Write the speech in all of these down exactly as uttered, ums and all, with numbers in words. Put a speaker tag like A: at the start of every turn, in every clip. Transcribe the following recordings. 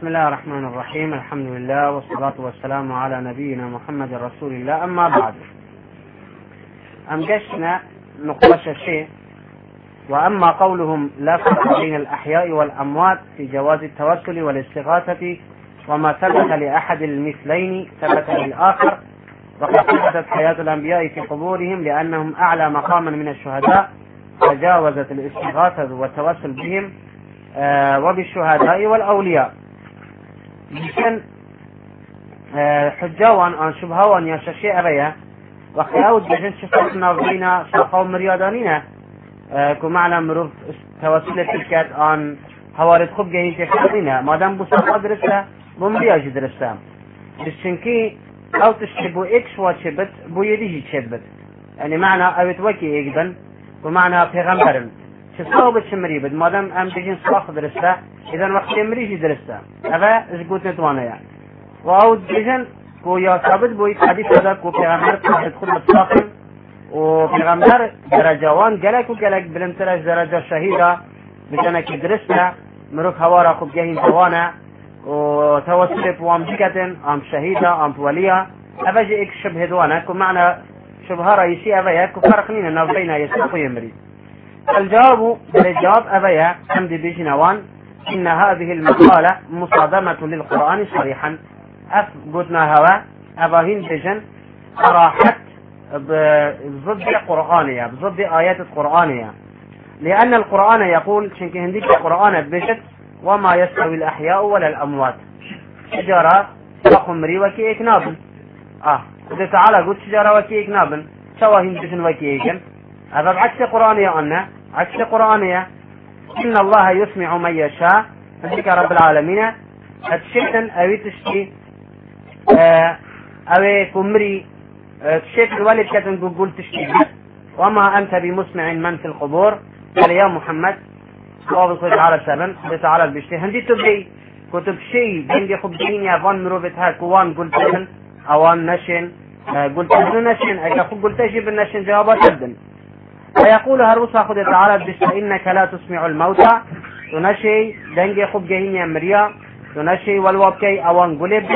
A: بسم الله الرحمن الرحيم. الحمد لله والصلاة والسلام على نبينا محمد رسول الله. أما بعد، أمجشنا نقاش الشيء. وأما قولهم لا فرق بين الأحياء والأموات في جواز التوسل والاستغاثة، وما ثبت لأحد المثلين ثبت للآخر، وقد ثبتت حياة الأنبياء في قبورهم لأنهم أعلى مقاما من الشهداء، فجاوزت الاستغاثة والتوسل بهم آه وبالشهداء والأولياء. لكن آه حجاوان أن شبهاوان يشاشي أبيا وخياود بجن شفتنا بينا شاقاو مريادانينا آه كمعنا مروف توسل تلكات أن هوارد خب جهين تفعلنا مادام بساقا درسة بمرياج درسة بشنكي أو تشبه إكش وشبت بو يديجي تشبت، يعني معنى أبت وكي إيقبن ومعنى پیغمبرن شساو بتشمري بد مادام أم بجن صلاح درسة إذن وقت يمريجي درسة أبا إزقوت نتوانا يعني. وأو بجن كو يا ثابت بوي حديث هذا كو پیغمبر قاعد خود بتساقن وپیغمبر درجوان گلک و گلک بلندترش درجه شهيدة بجنك درسة مروك هوارا خوب جهين توانا وتوسل بوام بكتن أم شهيدة أم وليا أبجي إك شبه دوانا كو معنى شبه رئيسي أبايا كو فرقنين أنه بين يسوق ويمري. الجواب بالجواب أبايا حمد بجنوان إن هذه المقالة مصادمة للقرآن صريحا. أف قلنا هوا أباهين بجن صراحت بضد قرآنية بضد آيات القرآنية، لأن القرآن يقول شنك هنديك القرآن بجد وما يستوي الأحياء ولا الأموات. شجرة وخمري وكي إكنابن آه إذا تعالى قلت شجرة وكي إكنابن شواهين بجن وكي إكن هذا بعكس قرآنية أنا عكس قرآنية. إن الله يسمع من يشاء هنديك رب العالمين هتشيطن أوي تشتي آه أوي كمري تشيطن والد كتن قول تشتي وما أنت بمسمع من في القبور. قال يا محمد الله صلى الله عليه وسلم تعالى بيشتي هندي تبي كتب شيء بيني خبزين يا فان مروفتها كوان قلت لهم أوان نشن قلت لهم نشن أجا خب قلت أجيب النشن جوابات جدا. ويقول هروس أخذ تعالى بيشتي إنك لا تسمع الموتى تنشي دنجي خب جهين يا مريا تنشي والوابكي أوان قلب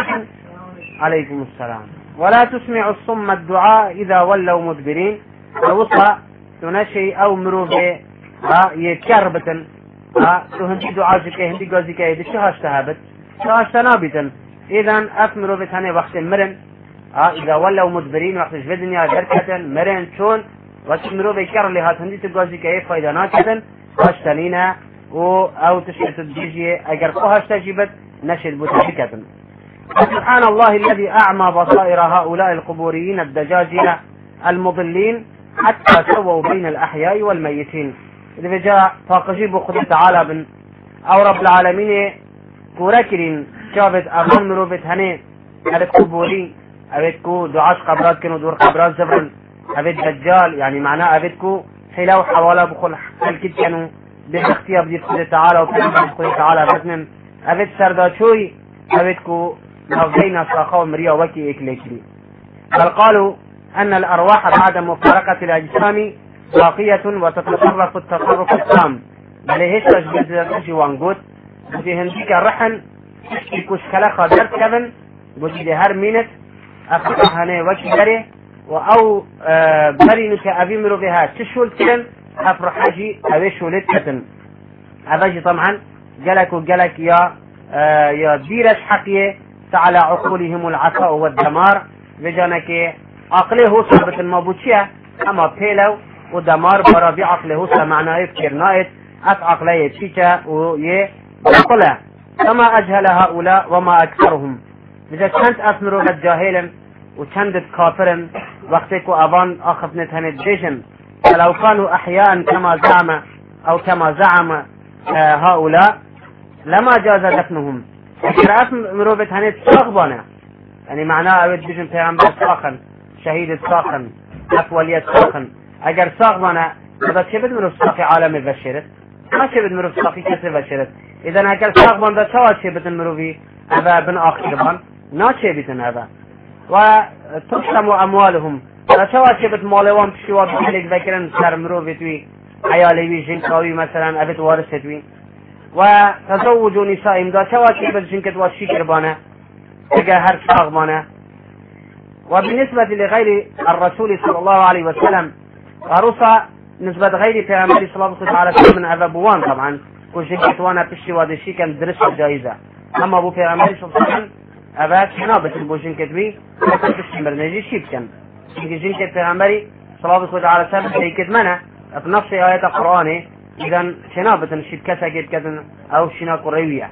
A: عليكم السلام. ولا تسمع الصم الدعاء إذا ولوا مدبرين الوصى تنشي أو مروفي ها يكربتن ها تهندي دعاءك هندي جوزك يد شهاش تهابت شهاش تنابتن. إذن أثمروا بتهني وقت مرن ها إذا ولوا مدبرين وقت جبدن يا دركتن مرن شون وقت مروفي كر لها تهندي تجوزك يد فايدة ناكتن هاشتنينا و أو تشهد الدجي أجر قهاش تجيبت نشد بتهكتن. سبحان الله الذي أعمى بصائر هؤلاء القبوريين الدجاجلة المضلين حتى سووا بين الأحياء والميتين. إذا جاء فاقجيب قدر تعالى بن أو رب العالمين كوركرين شابت أغن مروبت هني أبت قبوري أبتكو دعاش قبرات كنو دور قبرات زبرن أبت دجال يعني معناه أبتكو حلاو حوالا بخل حلكت كانوا باختيار دي قدر تعالى وكلمة قدر تعالى بسنن أبت سرداشوي أبتكو نفذينا ساقاو مريا وكي إكليكلي. بل قالوا أن الأرواح بعد مفارقة الأجسام باقية وتتصرف التصرف التام. بل هيش تجد جوانجوت بدي هنديك الرحن يكوش كلا خبر كبن بدي هر مينت أخذها هني وكي بري وأو آه بري نك أبي مرو بها تشول كن أفرحجي أبي شولت كتن أبجي طبعا جلك وجلك يا آه يا ديرش حقيه على عقولهم العصاء والدمار بجانك عقله صبت المبوشية أما بيلو ودمار برا بعقله سمعناه كرنايت أف عقلية تشيكا ويه بقلا كما أجهل هؤلاء وما أكثرهم. إذا كنت أثمروا الجاهلا وكنت كافرا وقتك أبان أخذنت هندجن فلو كانوا أحياء كما زعم أو كما زعم آه هؤلاء لما جاز دفنهم. أكثر مروبت هنيت ساقبانا يعني معناه أود بجن پیغمبر ساخن شهيد ساخن أفوليت ساخن أجر ساقبانا هذا شبد مروب ساقي عالم بشرت ما شبد مروب ساقي كسر بشرت. إذا أكل ساقبان ده شوال شبد مروبي أبا بن آخربان نا شبدن أبا وتقسم أموالهم ده شوال شبد مالوان تشوال بحلق ذكرن سر مروبي توي عيالي جنكاوي مثلا أبت وارثتوي وتزوج نسائهم دا شواكي بالجنكت والشكر بانا تجاهر شاغ بانا. وبالنسبة لغير الرسول صلى الله عليه وسلم عروسة نسبة غير پیغمبر صلى الله عليه وسلم من أذبوان طبعا وشكت وانا بشي وادشي كان درس الجائزة. أما أبو پیغمبر صلى الله عليه وسلم أباك حنابة البوشنكت بي وتبشي مرنجي شيب كان جنكت پیغمبر صلى الله عليه وسلم شيكت منه بنفس آيات القرآن إذا شنابة شيب كسا كت كتن أو شنا قروية.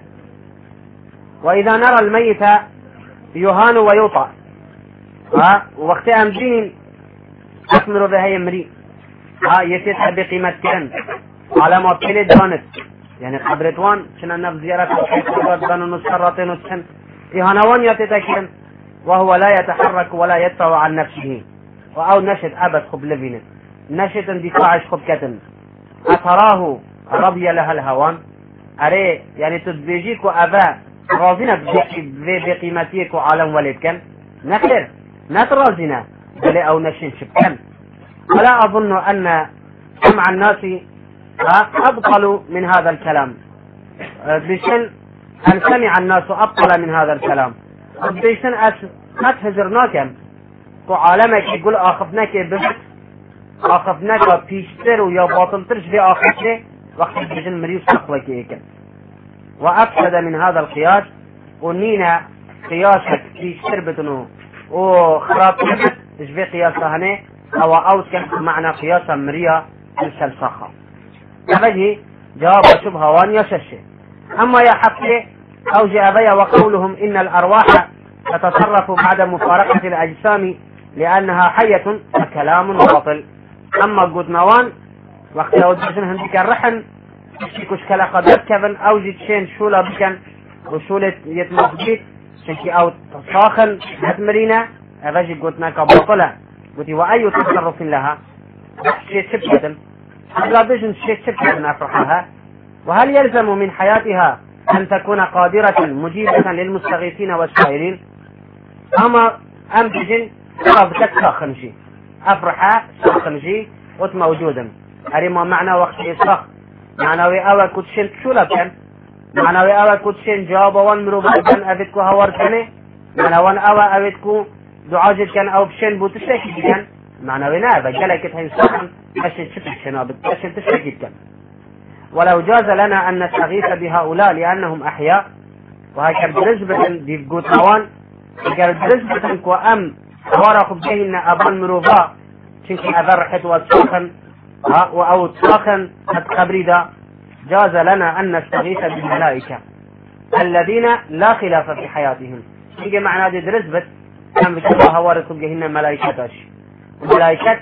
A: وإذا نرى الميت يهان ويوطأ وقت أمجين أثمر بها يمري ها يتسع بقيمة كن على ما تلد دانت يعني قبرتوان شنا نفس زيارة الحيث بنو نسخرتين وشن يهانوان يتتكن وهو لا يتحرك ولا يدفع عن نفسه أو نشد أبد خب لبنه نشد اندفاعش خب كتن أتراه رضي لها الهوان أري يعني تدبيجيك وأبا راضينا بقيمتيك وعالم ولدكن نخير نترازنا بل أو نشن شبكن. ولا أظن أن سمع الناس أبطل من هذا الكلام بشن أن سمع الناس أبطل من هذا الكلام بشن أتهجرناك وعالمك يقول آخفناك ببت آخفناك بيشتر ويا باطل ترش في آخفته وقت بشن مريوس أخوك إيكا. وأفسد من هذا القياس ونينا قياسك بيشتر بتنو وخراب إيش في قياسها هنا أو أوت كان معنى قياسا مريا السلسخة. فبجي جواب شبهة وان يششي. أما يا حقي أو جابيا وقولهم إن الأرواح تتصرف بعد مفارقة الأجسام لأنها حية فكلام باطل. أما قد نوان وقت لو تجن هنديك الرحن كش كلا قدر كفن أو جد شين شولا بكن وشولة يتمخبيت شنكي أو تصاخن هتمرينا أبجي قدنا كباطلة قلت وأي تصرف لها شيء شبكة أبلاجن شيء شبكة أفرحها. وهل يلزم من حياتها أن تكون قادرة مجيبة للمستغيثين والسائلين أما أم بجن رابطك ساخنجي أفرحها ساخنجي وت موجودا أريما معنى وقت إصلاح معنوي أول كتشين شولا كان معنوي أول كتشين جواب وان مروبان أبدكو هوار كاني معنوان أول أبدكو دعاجد كان أو بشين بوتشاكي كان معنوي نابا جلكت هين ساخن أشد شبه شنابت أشد تشاكي كان. ولو جاز لنا أن نستغيث بهؤلاء لأنهم أحياء وهكذا برزبة دي بقوت نوان هكذا برزبة كو أم وارا خبجهن أبان مروفا شنكي أبان رحت والساخن أو ساخن قبريدا جاز لنا أن نستغيث بالملائكة الذين لا خلاف في حياتهم. شنكي معنى دي برزبة كان بشبه وارا خبجهن ملائكة الملائكة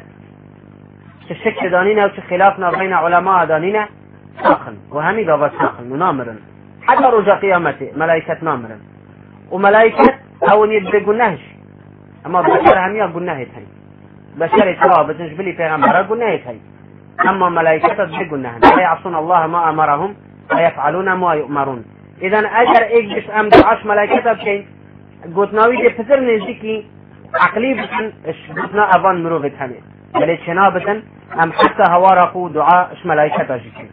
A: الشك دانينا وش خلافنا بين علماء دانينا ساخن وهمي قابل ساخن ونامرا حتى رجع قيامته ملائكة نامرا وملائكة أو يدبقوا النهج أما بشر همية قلنا هي بشر ترى بتنجبلي پیغمبر قلنا هي أما ملائكة تدبقوا النهج لا يعصون الله ما أمرهم ويفعلون ما يؤمرون. إذن أجر إيجس أم دعاش ملائكة بشين قلت ناوي دي فتر نزيكي عقلي بسن قلتنا أبان مروفت همي بل شنابة أم حتى هوارقوا دعاء اش ملائكة جيكي.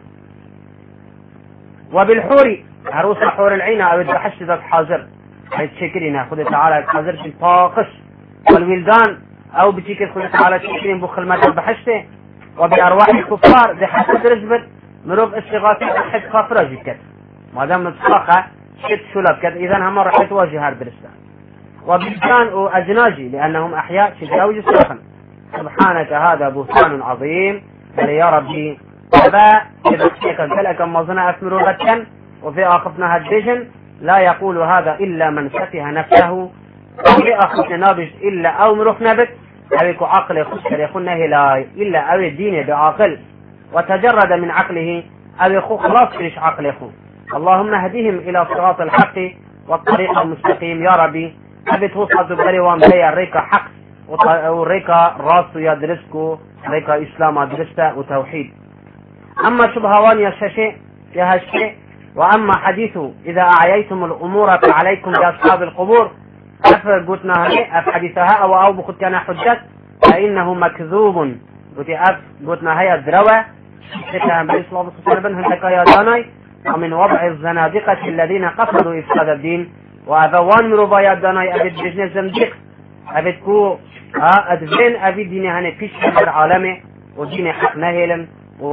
A: وبالحور عروس حور العين أو الدحش ذات حاضر حيث شكرنا خذ تعالى حاضر في الطاقش. والولدان أو بتشكر خذ تعالى شكرين بخل مدى بحشته. وبأرواح الكفار دي حسد رزبت مروف استغاثة حد خافرة جيكت ما دام نتساقع شد شلب كت إذن هم رح تواجه هالبرسة. وبالجان أجناجي لأنهم أحياء شجاوج السخن. سبحانك هذا بهتان عظيم بل يا ربي أبا إذا كيك ذلك مظنة أثمر غتكن وفي آخفنا هالدجن لا يقول هذا إلا من سفه نفسه وفي آخفنا نابج إلا أو مروف نبت أبيك عقل خسر يخونه لا إلا أو الدين بعقل وتجرد من عقله أبيكو خلاص كريش عقل يخو. اللهم هديهم إلى صراط الحق والطريق المستقيم يا ربي أبي توصل بغري وامبيا ريكا حق وريكا راس يدرسكو ريكا إسلام أدرسته وتوحيد. أما شبهوان يا شاشي يا هشي وأما حديثه إذا أعييتم الأمور فعليكم بأصحاب القبور أفر قلتنا هلي أف حديثها أو أو بخد كان حجت فإنه مكذوب قلت أف قلتنا هيا الدروة شكتها بني صلى الله عليه وسلم هندكا يا داناي ومن وضع الزنادقة الذين قصدوا إفساد الدين وأذوان مروبايات داناي أبد بجنة زندق أبد كو أدفين أبد دين هنه فيش في العالم ودين حق نهيلن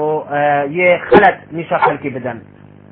A: ويخلت نشاق الكي بدن.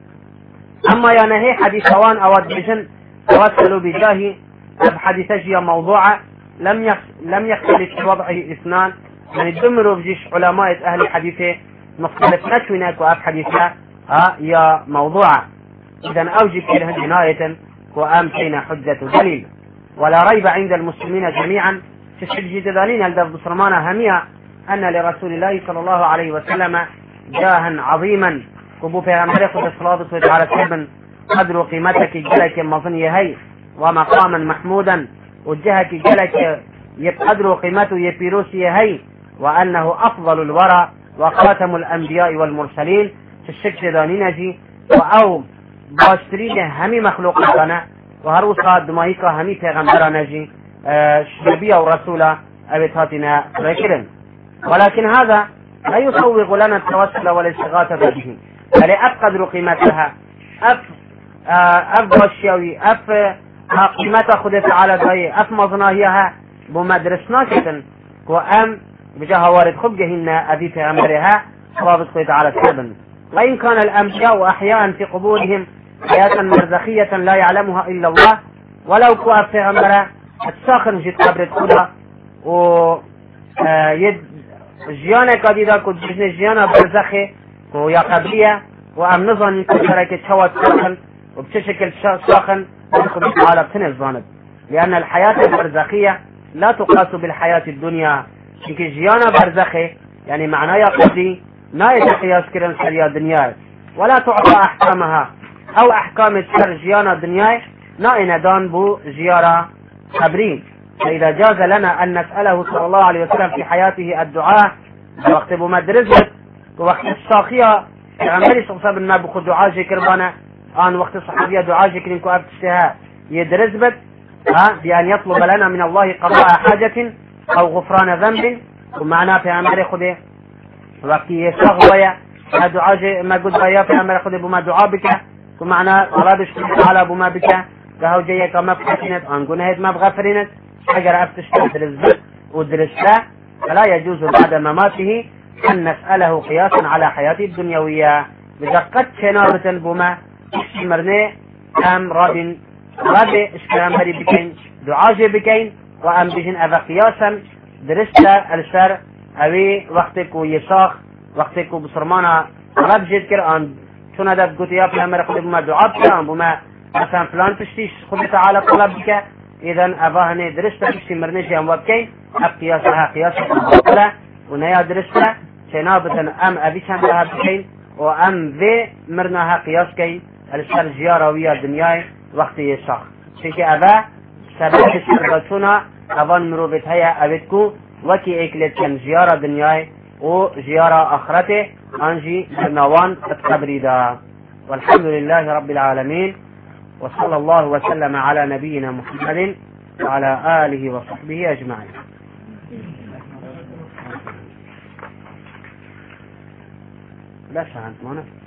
A: أما ينهي حديثوان أود بجن توسلوا بجاه أب حديثة موضوعة لم يخ... لم يختلف في وضعه اثنان يعني الدمروا بجيش علماء أهل الحديثة مختلف نشوينك وأب حديثة ها يا موضوعة. إذن أوجب كده جناية وأمتين حجة دليل ولا ريب عند المسلمين جميعا في الحج ذلين الدف بصرمانة همية أن لرسول الله صلى الله عليه وسلم جاها عظيما كبو في أمريكا الصلاة وتعالى سبا قدر قيمتك جلك مظنية هي ومقاما محمودا وجهك جلك يقدر قيمته يبيروسي هي وأنه أفضل الورى وخاتم الأنبياء والمرسلين في الشكل دانينجي وأو باشترين همي مخلوقاتنا وهروسا دمائكا همي پیغمبرانجي شبية ورسولة أبتاتنا ركرن. ولكن هذا لا يسوغ لنا التوسل والاستغاثة به بل أفقدر قيمتها أف أف باشيوي أف قيمتها خدت على داي أف مظناهيها بمدرسنا كتن وأم بجاه وارد خبجهن أبي پیغمبرها صلابت خدت على السبن. وإن كان الأنبياء أحياء في قبورهم حياة مرزخية لا يعلمها إلا الله ولو كوا پیغمبره الساخن جد قبرت خدا و يد جيانا كديدا كد جن جيانا برزخه و يا قبلية و ام نظن كشركة شوات ساخن و بشكل ساخن بدخل تعالى بتنظاند لأن الحياة البرزخية لا تقاس بالحياة الدنيا شنك جيانا برزخه يعني معناه قبلي ما يتقياس كرن سريا الدنيا ولا تعطى أحكامها أو أحكام الشر جيانا الدنيا نائنا دان بو زيارة قبرين. فإذا جاز لنا أن نسأله صلى الله عليه وسلم في حياته الدعاء وقت بو مدرسة ووقت الصاخية عمالي صلصة ما بخد دعاء جكربانا آن وقت صحابية دعاء جكرين كو أبتشتها يدرس بد بأن يطلب لنا من الله قضاء حاجة أو غفران ذنب ومعناه في عمالي خده وقت يشاغ ويا دعاء ما قد غيا في عمالي خده بما دعاء بك ومعناه طلبش على بما بك قهو جيك ما بحسنت أنقول هيد ما بغفرنت حجر أفتشت درس ودرسته فلا يجوز بعد مماته أن نسأله قياسا على حياته الدنيوية بدقة شنابة بما مرني أم رب رب اشترام هري بكين دعاجي بكين وأم بجن أذا قياسا درسته الشر أوي وقتك ويشاخ وقتك بصرمانا رب جيد كر أن شون هذا بقوتيا في أمر قد بما دعاء بكام بما مثلا فلان تشتيش خد تعالى طلب بك إذن أباهني درسته تشتي مرنشي أم وبكين أب قياسها قياسها بطلة ونيا درسته شنابة أم أبيشان لها بكين وأم ذي مرناها قياس كين الشر جيارة ويا دنياي وقت يشاخ شكي أبا سبب الشربتنا أبان مروبت هيا أبتكو وكي إكلت كان جيارة دنياي وجيارة آخرته أنجي برنوان التبريدا. والحمد لله رب العالمين وصلى الله وسلم على نبينا محمد وعلى آله وصحبه أجمعين. لا شأن